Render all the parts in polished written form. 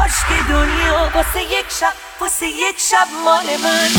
کاش که دنیا واسه یک شب مال من.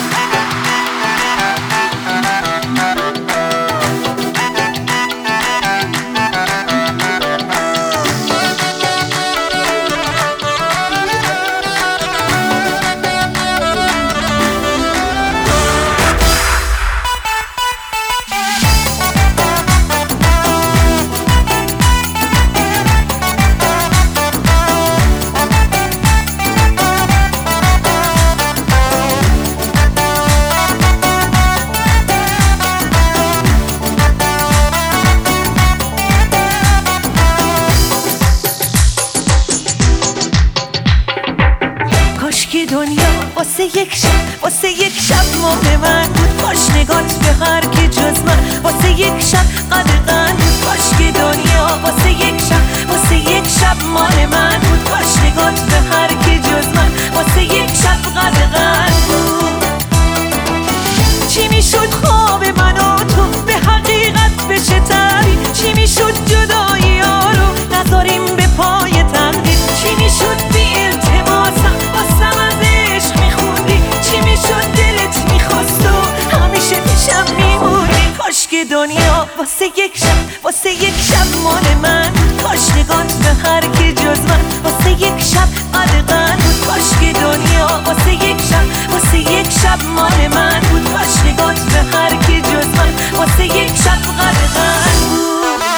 که دنیا واسه یک شب مال من بود. کاش نگات به هر کی جز من واسه یک شب قدغن بود. کاش که دنیا واسه یک شب مال من بود. کاش نگات به هر کی جز من واسه یک شب قدغن بود. چی میشد خواب من و تو به حقیقت بشه تعبیر؟ چی میشد جدایی ها رو نذاریم به پای تقدیر؟ چی میشد بی التماسم واسم از عشق میخوندی؟ چی میشد دلت میخواست و همیشه پیشم میمونی؟ کاش که دنیا واسه یک شب مال من بود. کاش نگات به هر کی جز من واسه یک شب قدغن بود. کاش که دنیا واسه یک شب مال من بود. کاش نگات به هر کی جز من واسه یک شب قدغن بود.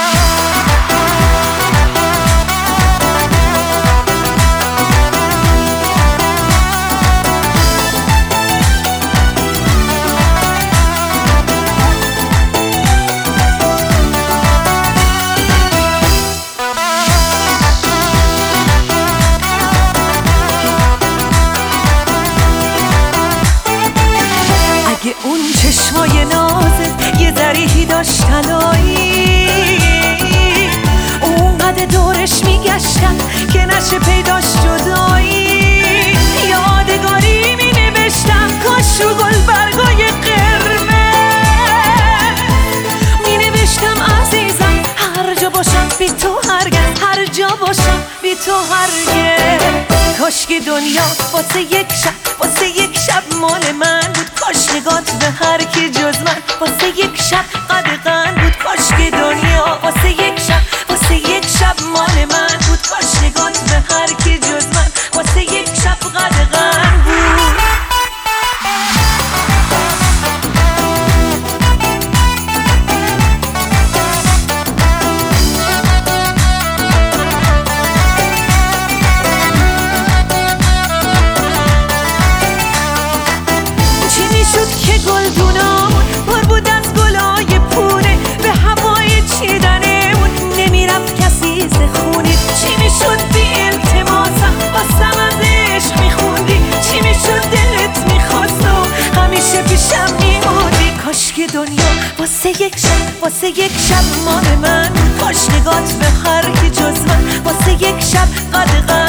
اون چشمای نازت یه ذریحی داشت طلایی، اونقدر دورش میگشتم که نشه پیداش جدایی. یادگاری می نوشتم کاش رو گل برگای قرمز می نوشتم عزیزم هر جا باشم بی تو هرگز، هر جا باشم بی تو هرگز. کاش که دنیا واسه یک شب مال من بود. کاش نگات به هر کی جز من واسه یک شب قدغن بود. کاش که دنیا واسه یک شب مال من بود. کاش نگات به هر کی جز من واسه یک شب قدغن بود. که گلدونامون پر بود از گلای پونه، به هوای چیدنمون نمیرفت کسی زخونی. چی میشد بی التماسم واسم از عشق میخوندی؟ چی میشد دلت میخواست و همیشه پیشم میموندی؟ کاش که دنیا واسه یک شب مال من. کاش نگات به هر کی جز من واسه یک شب قدغن